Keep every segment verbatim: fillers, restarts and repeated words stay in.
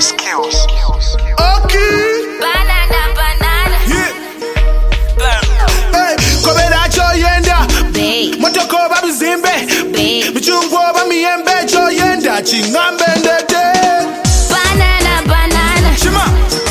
Skills. Okay. Banana, banana. Yeah. Hey, kobera choyenda. Babe, Motoko babuzimbe. babe. Michungwa bamiyembe choyenda. Chingambe ndete. Banana, banana. Shima.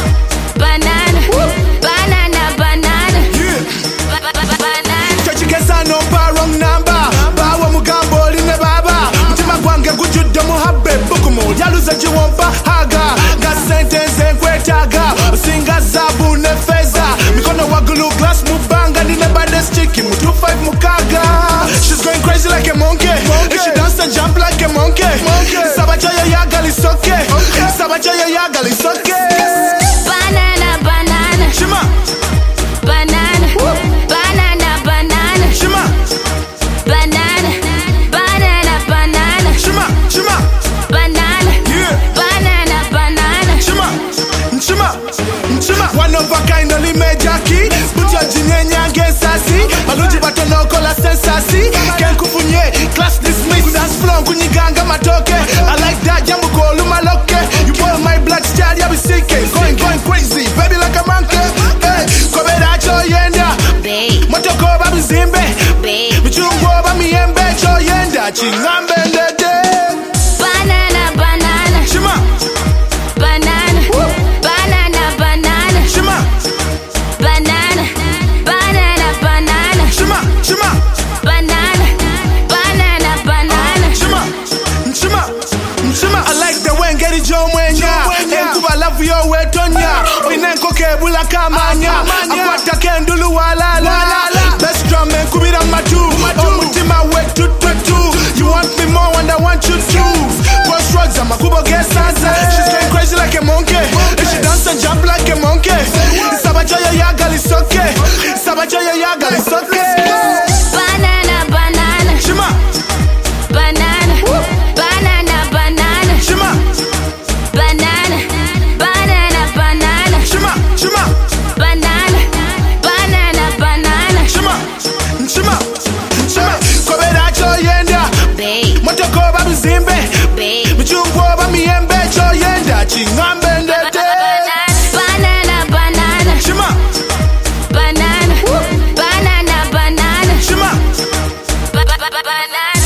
Banana. Banana, banana. Yeah. Ba- ba- ba- Banana. Chachikesa no pa wrong number. Bawa mugambo line baba. Mtima gwange gujudde muhabbe bukumu. Yaluza chiwompa haga. Ga sentence nkwetaga. Singa zabu ne feza. Mikono wagulu glass mubanga. Nine baddest chicky mu two five mukaga. She's going crazy like a monkey. And she dance and jump like a monkey. Sabachoyo ya gali soke. Sabachoyo ya gali soke. Banana, banana. Shima. Banana. Banana, banana. Shima. Banana. Banana, banana. Shima. Shima. Banana. Yeah. Banana, banana. Nchima, nchima, nchima. One of a kind only major key. Put your jinyenya against sassy. Maluji batono kola sensasi. Ken kufunye, class dismissed. Dance floor kunyiganga matoke. I like that jambu kolu maloke. You boil my blood star, ya be sick. Going, going crazy, baby like a monkey. Hey, kobera choyenda. Babe, Motoko babuzimbe. babe. Michungwa bamiyembe choyenda. Chingambe ndede. Banana, banana. Shima, Banana. Banana, banana. shima, Banana. Banana, banana. shima, shima. Banana. Banana, banana. Nchima, nchima, nchima. I like the way ngeri jomwenya. Enkuba love yo wetonya. Oinenko kebula kamanya. Akwata kendulu walala. Best drum enkubira matu. Omutima wetu tutu. You want me more and I want you too. Crossroads amakubo gesansa. She's going crazy like a monkey. And she dance and jump like a monkey. Sabachoyo ya gali soke. Sabachoyo ya gali soke. Banana, banana. Shima, Banana. Banana, banana. shima, Banana. Banana, banana. shima, shima. Banana. Banana, banana. Nchima, nchima, nchima. Kobera choyenda. Babe, Motoko babuzimbe. babe. Michungwa bamiyembe choyenda. Chingambe ndete. Banana, banana. Shima, Banana. Banana, banana. shima. Ba- ba- ba- Banana.